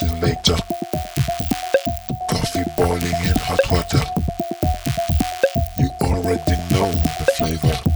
oscillator. Coffee boiling in hot water. You already know the flavor.